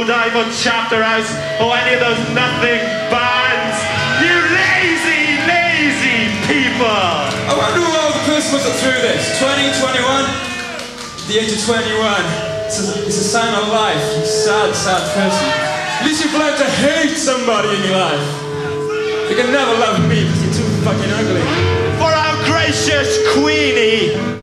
Dive or Chapter House or any of those nothing bands. You lazy, lazy people! I wonder who all the person was that threw this. 20, 21? The age of 21. It's a sign of life. You're a sad, sad person. At least you've learned to hate somebody in your life. You can never love me because you're too fucking ugly. For our gracious Queenie!